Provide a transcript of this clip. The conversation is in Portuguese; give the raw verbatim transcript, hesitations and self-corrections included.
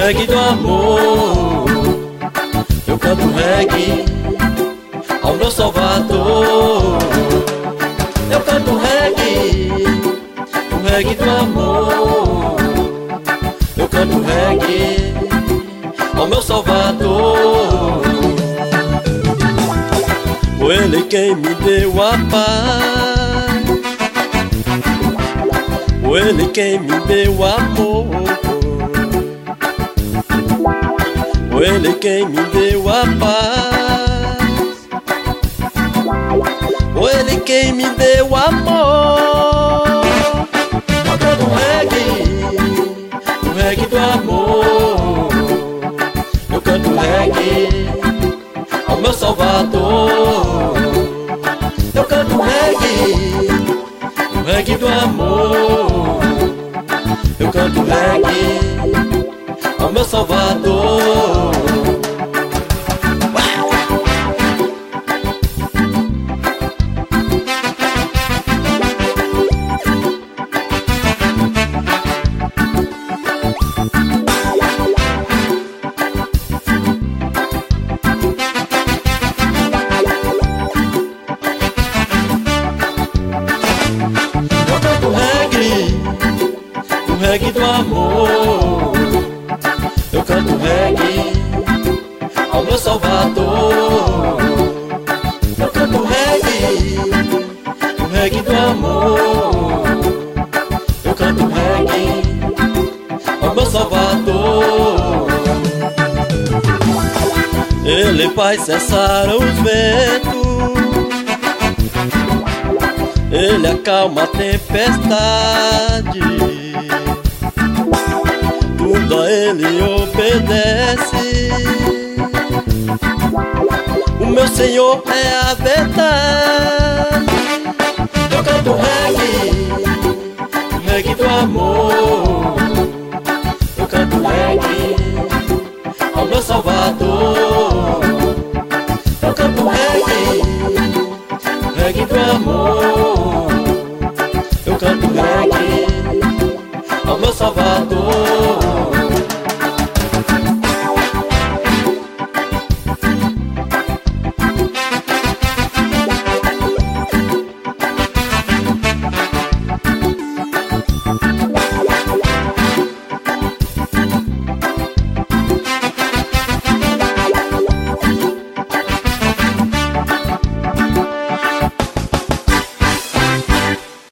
reggae do amor. Eu canto reggae ao meu Salvador. Eu canto reggae, o reggae do amor. Eu canto reggae ao meu Salvador. Foi Ele quem me deu a paz, foi Ele quem me deu amor, foi Ele quem me deu a paz, foi Ele quem me deu amor. Eu canto reggae, o reggae do amor. Eu canto reggae ao meu Salvador. Eu canto reggae, o reggae do amor. Eu canto reggae ao meu Salvador. O reggae do amor. Eu canto reggae ao meu Salvador. Eu canto reggae, o reggae do amor. Eu canto reggae ao meu Salvador. Ele faz cessar os ventos, Ele acalma a tempestade, tudo a Ele obedece. O meu Senhor é a verdade. Eu canto reggae, o reggae do amor. Eu canto reggae ao meu Salvador.